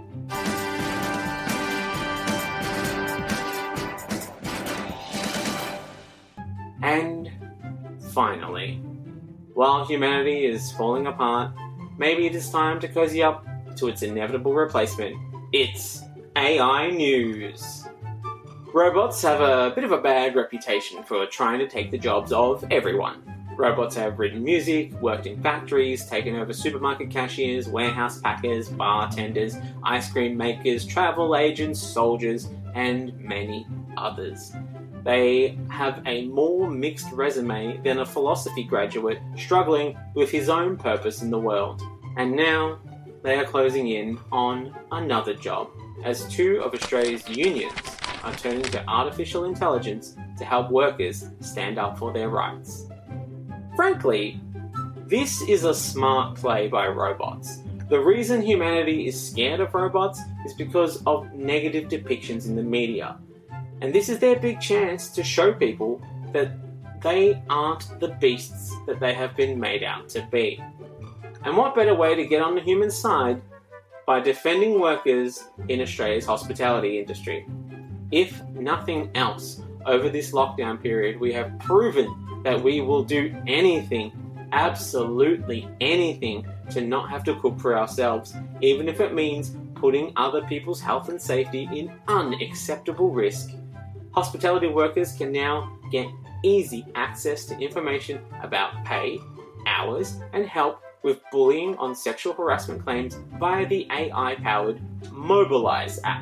And finally, while humanity is falling apart, maybe it is time to cozy up to its inevitable replacement. It's A I news. Robots have a bit of a bad reputation for trying to take the jobs of everyone. Robots have written music, worked in factories, taken over supermarket cashiers, warehouse packers, bartenders, ice cream makers, travel agents, soldiers, and many others. They have a more mixed resume than a philosophy graduate struggling with his own purpose in the world. And now, they are closing in on another job, as two of Australia's unions are turning to artificial intelligence to help workers stand up for their rights. Frankly, this is a smart play by robots. The reason humanity is scared of robots is because of negative depictions in the media. And this is their big chance to show people that they aren't the beasts that they have been made out to be. And what better way to get on the human side by defending workers in Australia's hospitality industry. If nothing else, over this lockdown period, we have proven that we will do anything, absolutely anything, to not have to cook for ourselves, even if it means putting other people's health and safety in unacceptable risk. Hospitality workers can now get easy access to information about pay, hours, and help with bullying on sexual harassment claims via the A I-powered Mobilise app,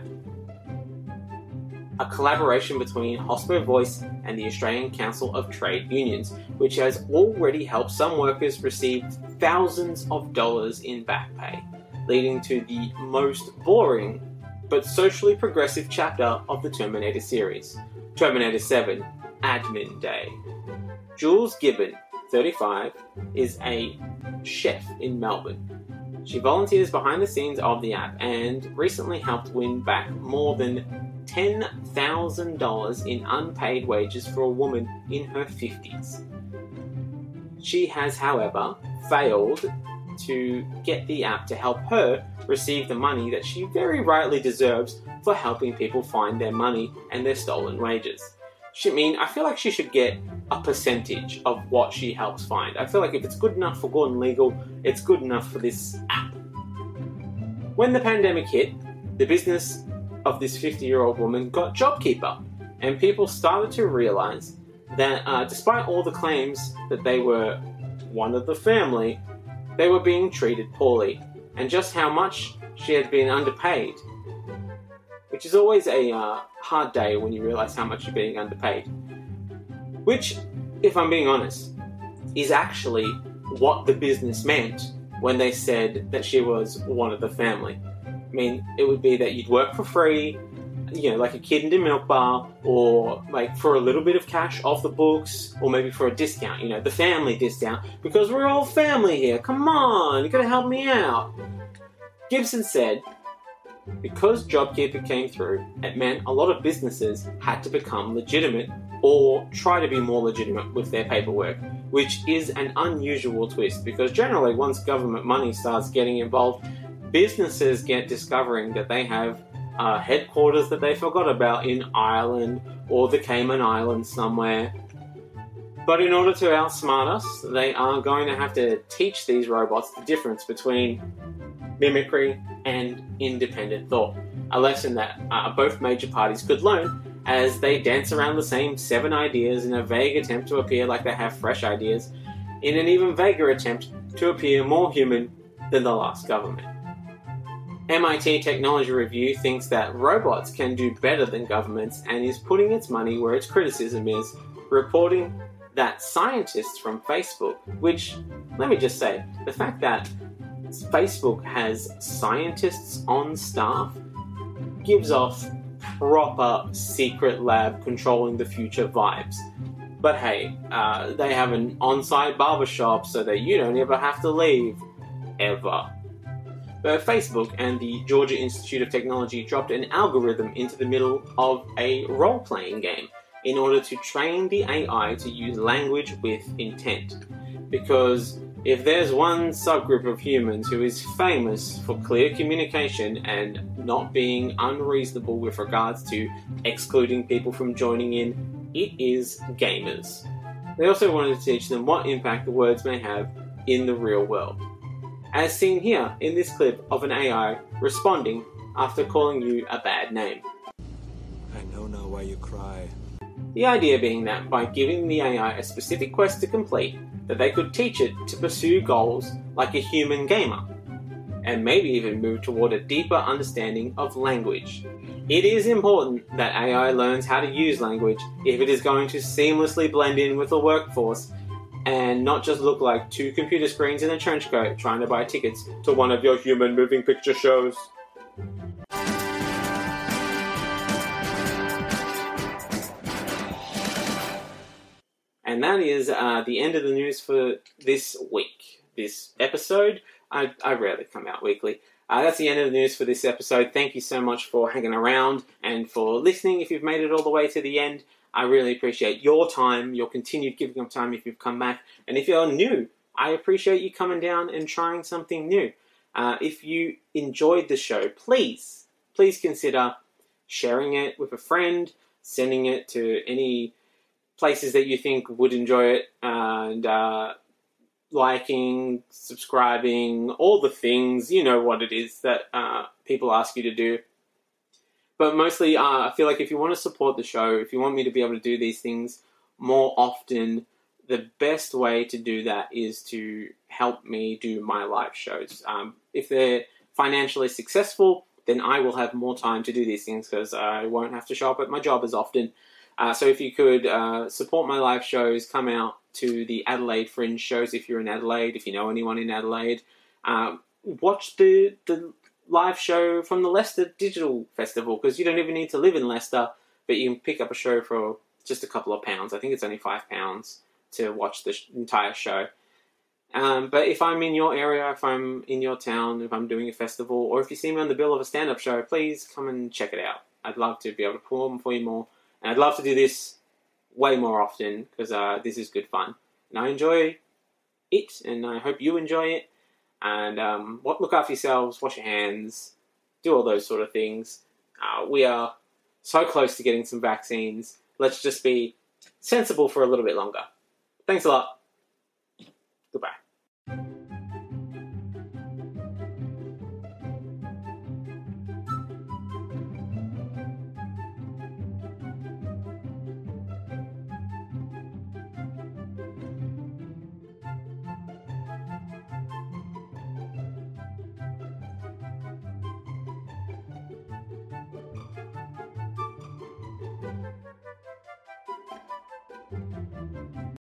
a collaboration between Hospo Voice and the Australian Council of Trade Unions, which has already helped some workers receive thousands of dollars in back pay, leading to the most boring but socially progressive chapter of the Terminator series, Terminator seven, Admin Day. Jules Gibbon, thirty-five, is a chef in Melbourne. She volunteers behind the scenes of the app and recently helped win back more than ten thousand dollars in unpaid wages for a woman in her fifties. She has, however, failed to get the app to help her receive the money that she very rightly deserves for helping people find their money and their stolen wages. She, I mean, I feel like she should get a percentage of what she helps find. I feel like if it's good enough for Gordon Legal, it's good enough for this app. When the pandemic hit, the business of this fifty-year-old woman got JobKeeper, and people started to realise that uh, despite all the claims that they were one of the family, they were being treated poorly, and just how much she had been underpaid. Which is always a uh, hard day when you realise how much you're being underpaid. Which, if I'm being honest, is actually what the business meant when they said that she was one of the family. I mean, it would be that you'd work for free, you know, like a kid in a milk bar, or like for a little bit of cash off the books, or maybe for a discount, you know, the family discount, because we're all family here. Come on, you gotta help me out. Gibson said, because JobKeeper came through, it meant a lot of businesses had to become legitimate or try to be more legitimate with their paperwork, which is an unusual twist because generally once government money starts getting involved, businesses get discovering that they have uh, headquarters that they forgot about in Ireland or the Cayman Islands somewhere. But in order to outsmart us, they are going to have to teach these robots the difference between mimicry and independent thought, a lesson that uh, both major parties could learn as they dance around the same seven ideas in a vague attempt to appear like they have fresh ideas, in an even vaguer attempt to appear more human than the last government. M I T Technology Review thinks that robots can do better than governments and is putting its money where its criticism is, reporting that scientists from Facebook, which, let me just say, the fact that Facebook has scientists on staff gives off proper secret lab controlling the future vibes. But hey, uh, they have an on-site barbershop so that you don't ever have to leave. Ever. But Facebook and the Georgia Institute of Technology dropped an algorithm into the middle of a role-playing game in order to train the A I to use language with intent. Because if there's one subgroup of humans who is famous for clear communication and not being unreasonable with regards to excluding people from joining in, it is gamers. They also wanted to teach them what impact the words may have in the real world. As seen here in this clip of an A I responding after calling you a bad name. I know now why you cry. The idea being that by giving the A I a specific quest to complete, that they could teach it to pursue goals like a human gamer, and maybe even move toward a deeper understanding of language. It is important that A I learns how to use language if it is going to seamlessly blend in with the workforce and not just look like two computer screens in a trench coat trying to buy tickets to one of your human moving picture shows. And that is uh, the end of the news for this week. This episode, I, I rarely come out weekly. Uh, that's the end of the news for this episode. Thank you so much for hanging around and for listening if you've made it all the way to the end. I really appreciate your time, your continued giving of time if you've come back. And if you're new, I appreciate you coming down and trying something new. Uh, if you enjoyed the show, please, please consider sharing it with a friend, sending it to any places that you think would enjoy it, and uh, liking, subscribing, all the things. You know what it is that uh, people ask you to do. But mostly, uh, I feel like if you want to support the show, if you want me to be able to do these things more often, the best way to do that is to help me do my live shows. Um, if they're financially successful, then I will have more time to do these things because I won't have to show up at my job as often. Uh, so if you could uh, support my live shows, come out to the Adelaide Fringe shows if you're in Adelaide, if you know anyone in Adelaide. Um, watch the the live show from the Leicester Digital Festival, because you don't even need to live in Leicester, but you can pick up a show for just a couple of pounds. I think it's only five pounds to watch the sh- entire show. Um, but if I'm in your area, if I'm in your town, if I'm doing a festival, or if you see me on the bill of a stand-up show, please come and check it out. I'd love to be able to perform for you more, and I'd love to do this way more often, because uh, this is good fun. And I enjoy it, and I hope you enjoy it. And um, look after yourselves, wash your hands, do all those sort of things. Uh, we are so close to getting some vaccines. Let's just be sensible for a little bit longer. Thanks a lot. Goodbye.